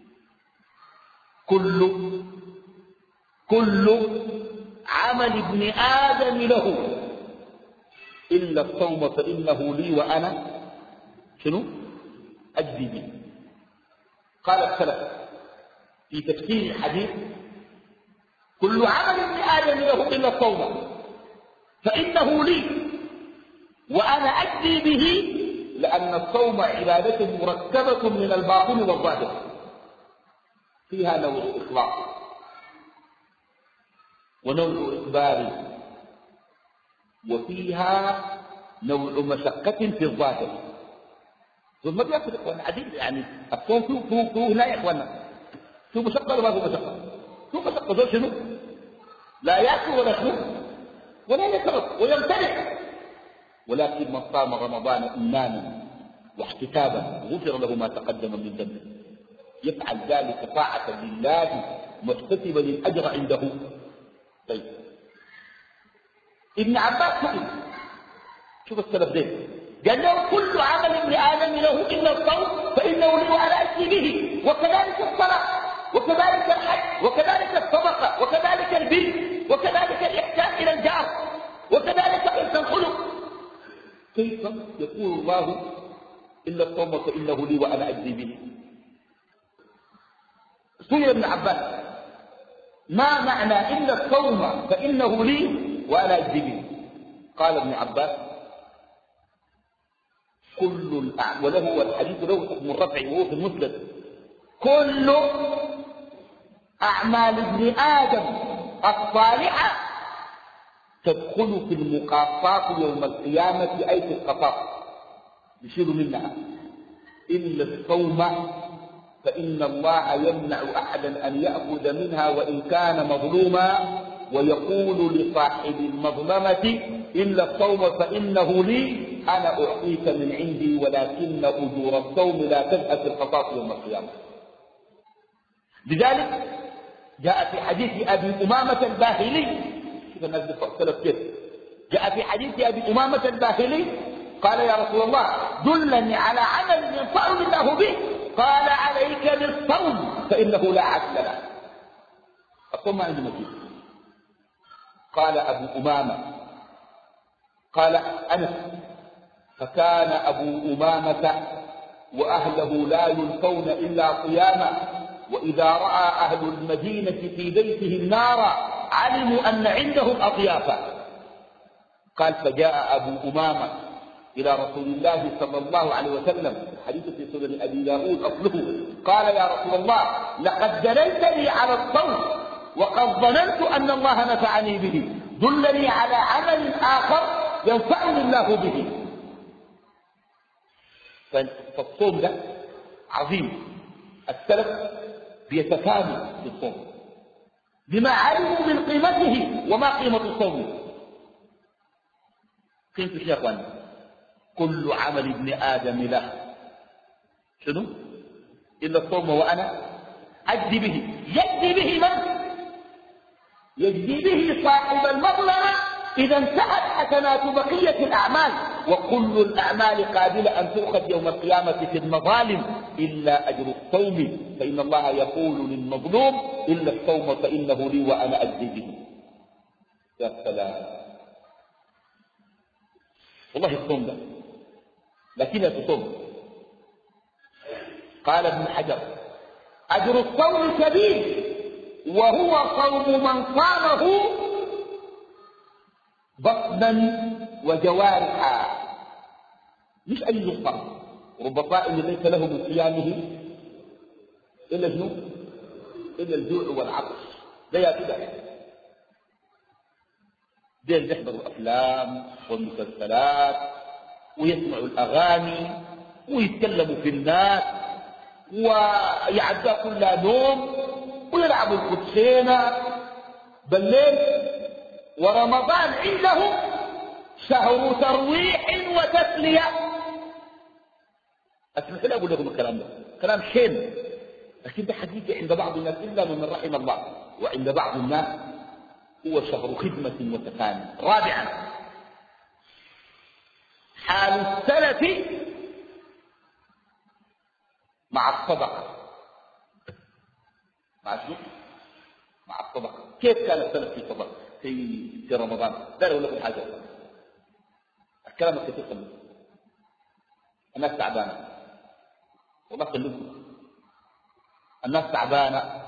S1: كل عمل ابن آدم له إلا الصوم فإنه لي وأنا شنو أجزي به. قال السلف في تفسير الحديث كل عمل ابن آدم له إلا الصوم فإنه لي وأنا أجزي به لأن الصوم عبادة مركبة من الباطن والظاهر فيها نوع إخلاص ونوع إخبار وفيها نوع مشقة في الظاهر. ثم ما بيأكل إخوانا عديد يعني الصوم فيه لا يا إخوانا، فيه مشقة ولا ما فيه مشقة؟ فيه مشقة. ذو شنو؟ لا يأكل ولا يشرب ولا يشرب ويمتلك، ولكن من صام رمضان إيمانا واحتسابا غفر له ما تقدم من ذنبه، يفعل ذلك طاعة لله محتسبا للأجر عنده. طيب ابن عباس سئل، شوف السلف ده قال له كل عمل ابن آدم له إلا الصوم فإنه لي وأنا أجزي به، وكذلك الصلاة وكذلك الحج وكذلك الصدقة وكذلك البر وكذلك الإحسان إلى الجار وكذلك حسن الخلق. كيف يقول الله إلا الصوم فإنه لي وأنا أجزي به؟ سئل ابن عباس ما معنى إلا الصوم فإنه لي وأنا أجزي به؟ قال ابن عباس كل وله والحديث له حكم الرفع وهو في المسند، كل أعمال ابن آدم الصالحة تدخل في المقاصات يوم القيامة، أي في القصاص يشير منها، إلا الصوم فإن الله يمنع أحدا أن يأخذ منها وإن كان مظلوما، ويقول لصاحب المظلمة إلا الصوم فإنه لي أنا أعطيك من عندي، ولكن أجور الصوم لا تذهب في القصاص يوم القيامة. لذلك جاء في حديث أبي أمامة الباهلي، شوف الناس بتختلف كيف، جاء في حديث أبي أمامة الباهلي قال يا رسول الله دلني على عمل ينفعني الله به، قال عليك بالصوم فإنه لا عدل له. الصوم ما عنده مثيل. قال أبو أمامة قال أنس فكان أبو أمامة وأهله لا يلقون إلا صياما، وإذا رأى أهل المدينة في بيته النار علموا أن عندهم أضيافا. قال فجاء أبو أمامة إلى رسول الله صلى الله عليه وسلم، الحديث في سنن أبي داود أصله، قال يا رسول الله لقد دللتني على الصوم وقد ظننت أن الله نفعني به، دلني على عمل آخر ينفعني الله به. فالصوم ده عظيم، السلف بيتكامل بالصوم بما علموا من قيمته. وما قيمة الصوم؟ قيمة يا اخوان كل عمل ابن آدم له شنو إلا الصوم وأنا أجزي به. يجزي به من؟ يجزي به صاحب المظلمة إذا انتهت حسنات بقية الأعمال، وكل الأعمال قابلة أن تؤخذ يوم القيامة في المظالم إلا أجر الصوم، فإن الله يقول للمظلوم إلا الصوم فإنه لي وأنا أجزي به. يا سلام والله الصوم ده لكن تصوم. قال ابن حجر أجر الصوم كبير، وهو صوم من صامه بطنا وجوارحا، مش أي صوم. رب صائم ليس له من صيامه إلا الجوع، إلا الجوع والعطش. ده يا كده ديل بيحضروا أفلام والمسلسلات ويسمعوا الأغاني ويتكلموا في الناس ويعدوا كل نوم ويلعبوا الكوتشينة بالليل، ورمضان عندهم شهر ترويح وتسلية. أسمح لي أقول لكم الكلام ده كلام شين، لكن ده حقيقة عند بعض الناس إلا من رحم الله، وعند بعض الناس هو شهر خدمة وتفاني. رابعا حال السلف مع الصدقة. مع شو؟ مع الصدقة. كيف كان السلف في الصدقة في رمضان؟ لا أقول لكم حاجة، الكلام الكثير خلوه. الناس تعبانة والله خلوكم، الناس تعبانة.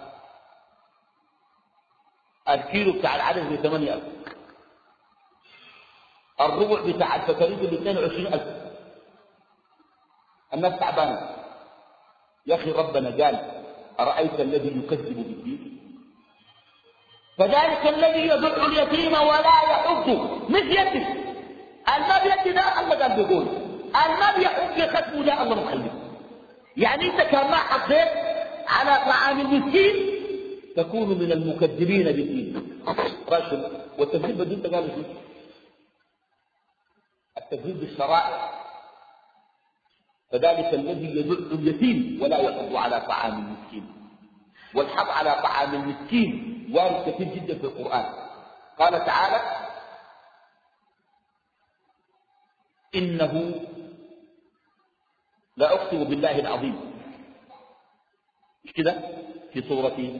S1: الكيلو بتاع العدس ب 8000، الربع بتاع الفكريت ب 22000. الناس تعبانة يا أخي. ربنا قال أرأيت الذي يكذب بالدين فذلك الذي يدع اليتيم ولا يحض، مش يتيم ما بيدي ده الله قال بيقول، ما بيحب ختمه ده الله مخليه. يعني انت كان ما حطيت على طعام المسكين تكون من المكذبين بالدين. راشد والتكذيب بالدين انت قالوا شو؟ التكذيب بالشرائع. فذلك الذي يدع اليتيم ولا يحض على طعام المسكين. والحض على طعام المسكين وارد كثير جدا في القرآن. قال تعالى إنه لا أقسم بالله العظيم، مش كده؟ في سورة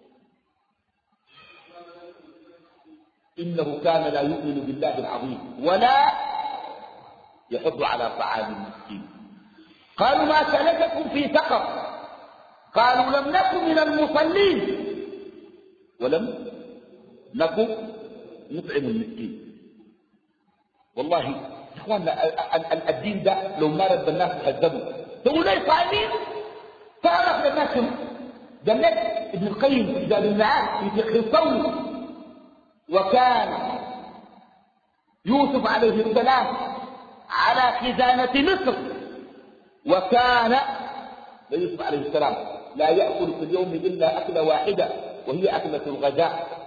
S1: إنه كان لا يؤمن بالله العظيم ولا يحض على طعام المسكين. قالوا ما سلككم في سقر؟ قالوا لم نكن من المصلين ولم نكن نطعم المسكين. والله يا اخواننا الدين ده لو ما رد الناس يهذبوا تقول لي صايمين تعرف الناس. قال لك ابن القيم في كتاب المعاد في فقه الصوم وكان يوسف عليه السلام على خزانة مصر، وكان يوسف عليه السلام لا يأكل في اليوم إلا أكلة واحدة وهي أكلة الغداء.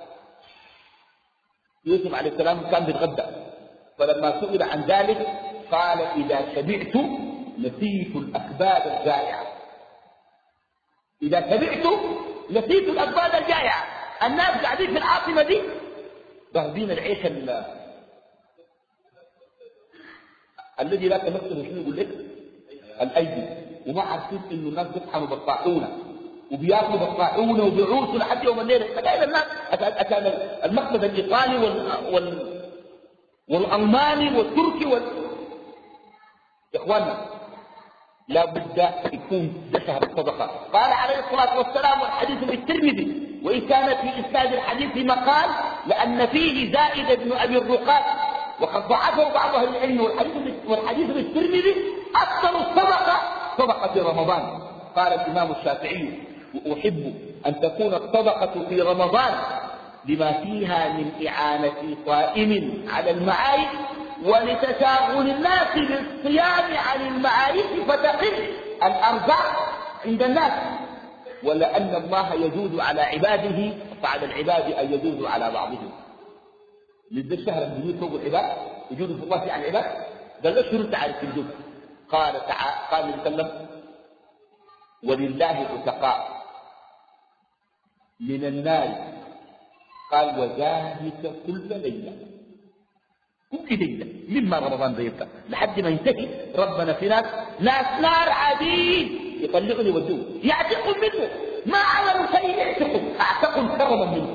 S1: يوسف عليه السلام كان بالغدة، فلما سئل عن ذلك قال إذا شبعت نسيت الأكباد الجائعة. إذا شبعت نسيت الأكباد الجائعة. الناس قاعدين في العاصمة دي باخذين العيش الذي لا تمثله شنو يقول لك الأيدي، وما عارفين إنه الناس بيطحنوا بالطاحونة وبياكلوا بالطاحونة وبيعوسوا لحد يوم الليلة. فقال الناس أكان المقصد الإيطالي والألماني والتركي يا إخواننا لا بد يكون ده شهر الصدقة. قال عليه الصلاة والسلام والحديث بالترمذي، وإن كان في إسناد الحديث مقال لأن فيه زائد بن أبي الرقاق وقد ضعفه بعض أهل العلم، والحديث بالترمذي أكثر الصدقة صدقة في رمضان. قال الإمام الشافعي وأحب أن تكون الصدقة في رمضان لما فيها من إعانة صائم على المعايش ولتشاغل الناس بالصيام عن المعايش فتقل الأرزاق عند الناس، ولأن الله يجود على عباده فعلى العباد أن يجودوا على بعضهم. لذا الشهر الجديد فوق العباد يجود في الله على العباد. قال له شنو تعرف الجود؟ قال تعالى قال وسلم ولله عتقاء من النار، قال وذلك كل ليلة، كل ليلة مما رمضان بيبقى لحد ما ينتهي. ربنا في ناس نار عاديين يطلعون يودوه يعتقوا منه، ما عملوا شيء يعتقوا اعتقوا كرما منه.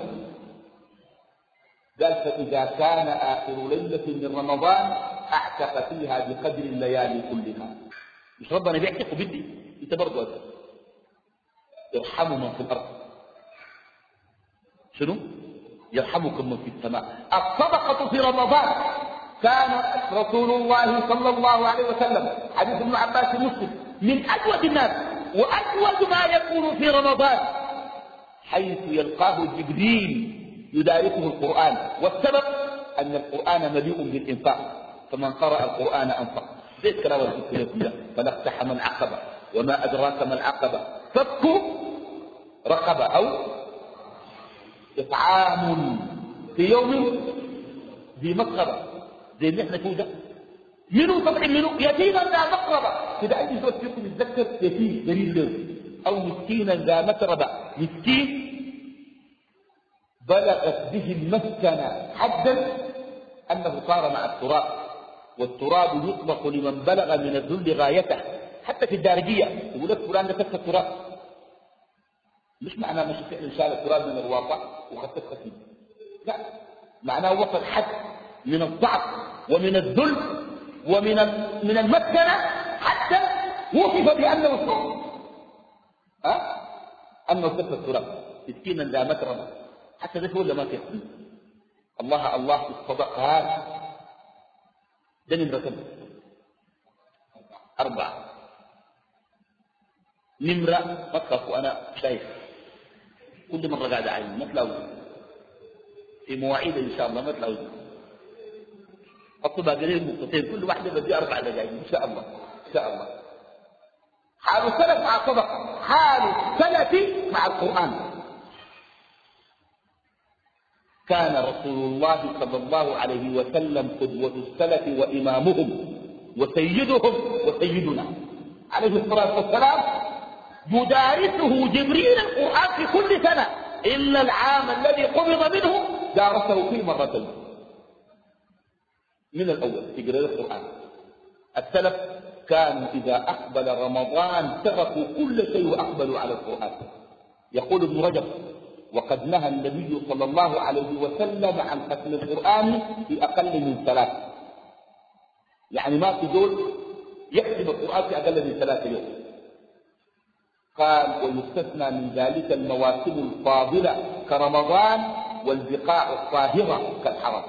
S1: قال فإذا كان آخر ليلة من رمضان اعتق فيها بقدر الليالي كلها. مش ربنا بيعتق بدي انت برضو أنت يرحموا من في الأرض. شنو؟ يرحمكم من في السماء. الصدقة في رمضان كان رسول الله صلى الله عليه وسلم حديث ابن عباس مسلم من أجود الناس وأجود ما يكون في رمضان حيث يلقاه جبريل يدارسه القرآن، والسبب أن القرآن مليء بالإنفاق، فمن قرأ القرآن أنفق. زي الكلام اللي قلت لك فلا اقتحم العقبة وما أدراك ما العقبة فك رقبة أو إطعام في يوم ذي مسغبة زي اللي احنا فيه ده. منو طبعا منو يتيما ذا مقربة كده. أي زوج فيكم يتذكر يتيم دليل له أو مسكينا ذا متربة، مسكين بلغت به المسكنة حدا أنه صار مع التراب، والتراب يطلق لمن بلغ من الذل غايته. حتى في الدارجية يقول لك فلان ده كف التراب، مش معناه مش فعلا شال التراب من الواقع وخفف خفيف، لا، معناه وصل حد من الضعف ومن الذل ومن المسكنة حتى وصف بأنه أنه كف التراب مسكينا ذا متربة. حتى ذلك ولا ما في الله في الصدقات ده نمرة كم؟ 4. نمرة فقط وأنا شايف كل مرة قاعد أعين ما تلاقوا في مواعيد إن شاء الله ما تلاقوا حطوا قليل نقطتين كل واحدة بدي 4 دقائق إن شاء الله إن شاء الله. حال السلف مع الصدقة، حال السلف مع القرآن. كان رسول الله صلى الله عليه وسلم قدوة السلف وإمامهم وسيدهم وسيدنا عليه الصلاة والسلام. يدارسه جبريل القرآن في كل سنة إلا العام الذي قبض منه دارسه فيه مرتين من الأول في قراءة القرآن. السلف كانوا إذا أقبل رمضان تركوا كل شيء وأقبلوا على القرآن. يقول ابن رجب: وقد نهى النبي صلى الله عليه وسلم عن ختم القرآن في أقل من 3، يعني ما في دول يختم القرآن في أقل من 3 يوم. قال: ويستثنى من ذلك المواسم الفاضلة كرمضان والبقاع الطاهرة كالحرم.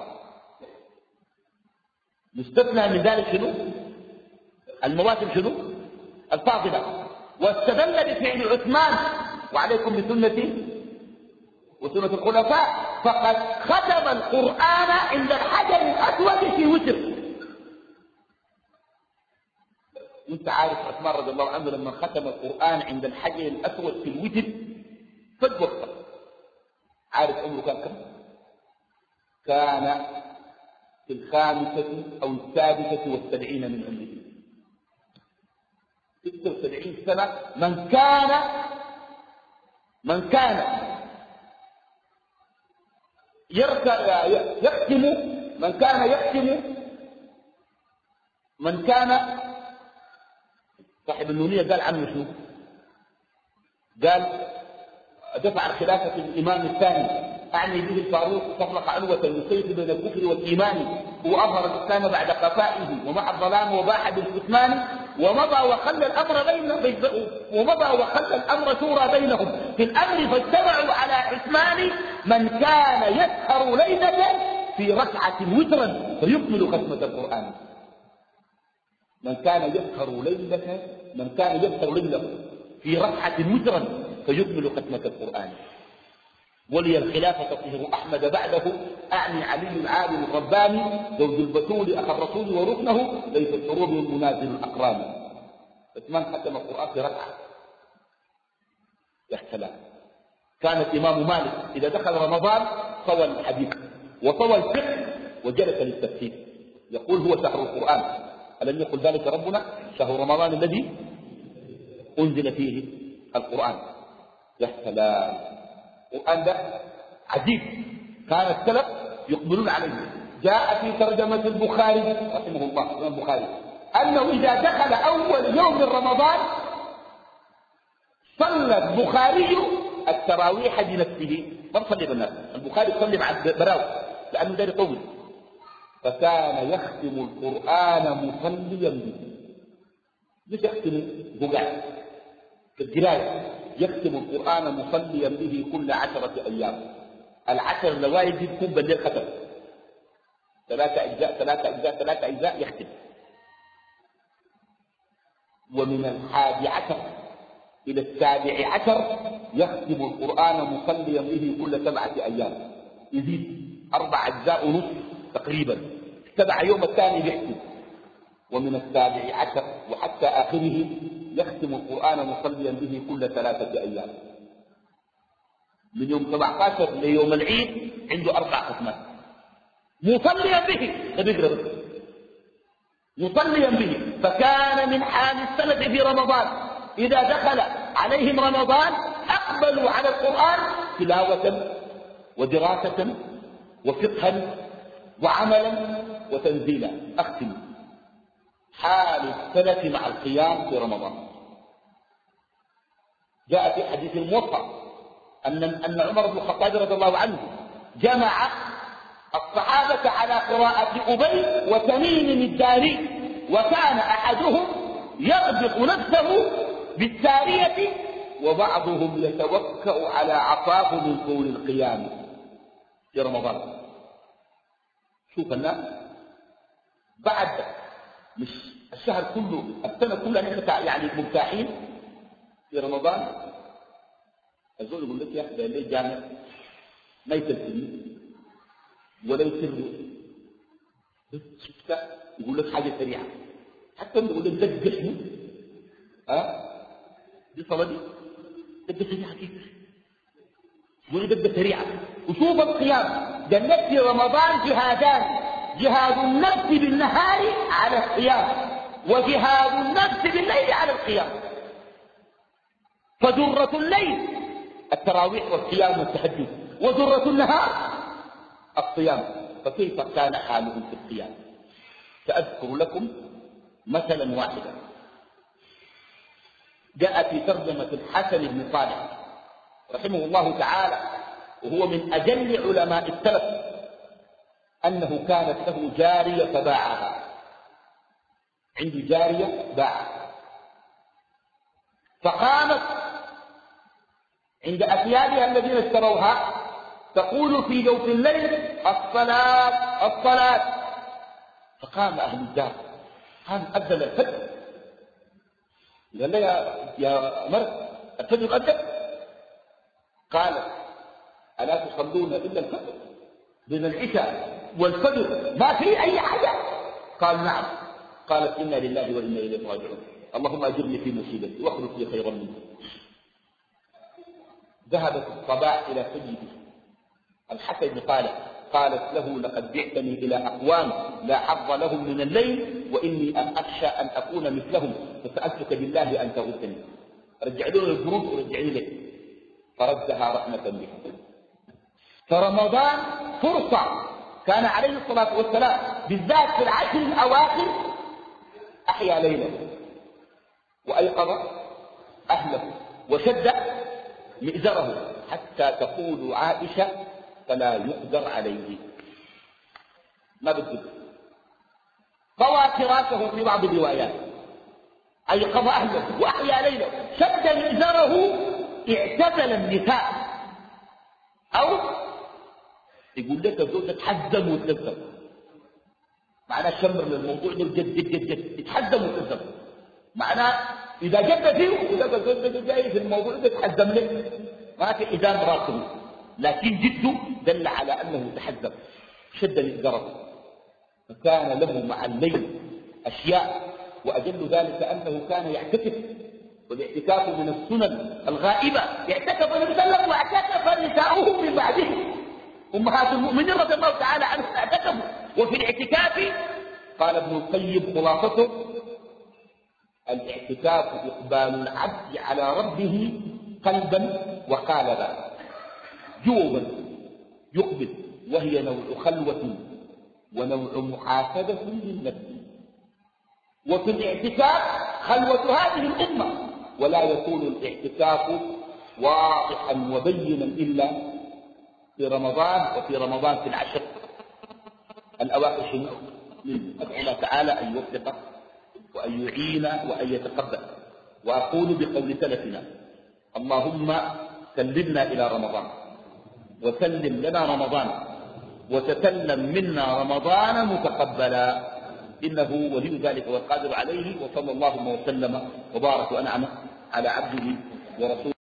S1: يستثنى من ذلك شنو؟ المواسم شنو؟ الفاضلة. واستدل بفعل عثمان: وعليكم بسنتي وسنة الخلفاء، فقد ختم القرآن عند الحجر الأسود في وتر. وانت عارف عثمان رضي الله عنه لما ختم القرآن عند الحجر الأسود في الوتر فد وقته، عارف عمره كان كم؟ كان في 5 أو 76 من عمره، 76 سنة. من كان يختم من كان صاحب النونية قال عنه شنو؟ قال: دفع الخلافة الإمام الثاني، أعني به الفاروق، فطلق عنوة المسيط بين الكفر والإيمان، وأظهر الإسلام بعد خفائه ومع الظلام وباح بالكتمان، ومضى وخلى الأمر شورى بينهم في الأمر، فاجتمعوا على عثمان من كان يسهر ليلة في ركعة وترا فيكمل ختمة القرآن. من كان يسهر ليلة في ركعة وترا فيكمل ختمة القرآن. ولي الخلافة تصهر أحمد بعده، أعني علي العالم الرباني زوج البتول أخ الرسول وركنه، ليس الحروب المنازل الأقران. عثمان ختم القرآن في ركعة. يا سلام. كان الإمام مالك إذا دخل رمضان طوى الحديث وطوى الفقه وجلس للتفسير، يقول: هو شهر القرآن، ألم يقل ذلك ربنا؟ شهر رمضان الذي أنزل فيه القرآن. يا سلام. القرآن ده عجيب. كان السلف يقبلون عليه. جاء في ترجمة البخاري رحمه الله الإمام البخاري أنه إذا دخل أول يوم من رمضان صلى البخاري التراويح بنفسه، ما صلي بالناس، البخاري صلي مع براوي لأنه داري طول، فكان يختم القرآن مصليا به، مش يختم بقع في القراية، يختم القرآن مصليا به كل 10 أيام. 10 لوائد يكون بالليل ختم 3 أجزاء يختم. ومن 11 إلى 17 يختم القرآن مصليا به كل 7 أيام، يزيد 4 أجزاء ونص تقريبا. 7 يوم الثاني يختم. ومن 17 وحتى آخره يختم القرآن مصليا به كل 3 أيام. من يوم 17 ليوم العيد عنده 4 ختمات مصليا به، مصليا به. فكان من حال السلف في رمضان إذا دخل عليهم رمضان أقبلوا على القرآن تلاوة ودراسة وفقها وعملا وتنزيلا. أختم حال السلف مع القيام في رمضان. جاء في حديث الموطأ أن عمر بن الخطاب رضي الله عنه جمع الصحابة على قراءة أبي وتميم الداري، وكان أحدهم يغبط نفسه بالسارية وبعضهم يتوكأ على عصاه من طول القيام في رمضان. شوف الناس بعد مش الشهر كله السنة كلها نحن يعني مرتاحين في رمضان. الزول يقول لك: يا أخي ده ليه جامع ما يتلفني ولا يسر بس شفت يقول لك حاجة سريعة، حتى يقول لك دقة شنو؟ دي صلاة دي دقة سريعة كيف؟ يقول لك دقة سريعة. وشوف القيام قال لك في رمضان جهادان، جهاد النفس بالنهار على القيام، وجهاد النفس بالليل على القيام. فدرة الليل التراويح والقيام والتهجد، ودرة النهار الصيام. فكيف كان حالهم في القيام؟ سأذكر لكم مثلا واحدا جاء في ترجمة الحسن بن صالح رحمه الله تعالى، وهو من أجل علماء السلف، أنه كانت له جارية فباعها، عنده جارية باعها، فقامت عند أثيابها الذين اشتروها تقول في جوف الليل الصلاة الصلاة. فقام أهل الدار، قام أذن الفجر، قال لي يا مرد الفجر أذن؟ قالت ألا تصلون إلا الفجر؟ بين العشاء والفجر ما في أي حاجة؟ قال نعم. قالت إنا لله وإنا إليه راجعون، اللهم أجرني في مصيبتي واخلف لي خيرا منه. ذهبت الصباح إلى سيده الحسن بن صالح، قالت له لقد بعتني إلى أقوام لا حظ لهم من الليل، وإني أخشى أن أكون مثلهم، فسألتك بالله أن تغثني. رجع له البرود ورجعني لك، فردها رحمة به. فرمضان فرصة كان عليه الصلاة والسلام بالذات في العشر الأواخر أحيا ليله وأيقظ أهله وشد مئزره، حتى تقول عائشة فلا يقدر عليه، ما بالذكر. طوى فراشه في بعض الروايات، أيقظ أهله وأحيا ليله، شد مئزره، اعتزل النساء. أو يقول لك الزوج تحزم وتلزم، معناه شمر للموضوع ده جد جد جد، يتحزم وتلزم، معناه إذا جد فيه وإذا الزوج جاي في الموضوع ده يتحزم له، ما في حزام راسه، لكن جده دل على أنه تحزم، شد مئزره. فكان له مع الليل أشياء، وأجل ذلك أنه كان يعتكف، والاعتكاف من السنن الغائبة. اعتكف النبي صلى الله عليه وسلم واعتكف نساؤه من بعده، أمهات المؤمنين رضي الله تعالى عنهم اعتكفوا. وفي الاعتكاف قال ابن القيم خلاصته: الاعتكاف إقبال العبد على ربه قلبا وقالبا، جوبا يقبل، وهي نوع خلوة ونوع محاسبة للنفس. وفي الاعتكاف خلوة هذه الأمة، ولا يكون الاعتكاف واضحا وبينا إلا في رمضان، وفي رمضان في العشر الأواخر. شنو أدعو الله تعالى أن يوفق وأن يعين وأن يتقبل. وأقول بقول سلفنا: اللهم سلمنا إلى رمضان، وسلم لنا رمضان، وتسلم منا رمضان متقبلا، إنه ولي ذلك والقادر عليه. وصلى الله وسلم وبارك وأنعم على عبده ورسوله.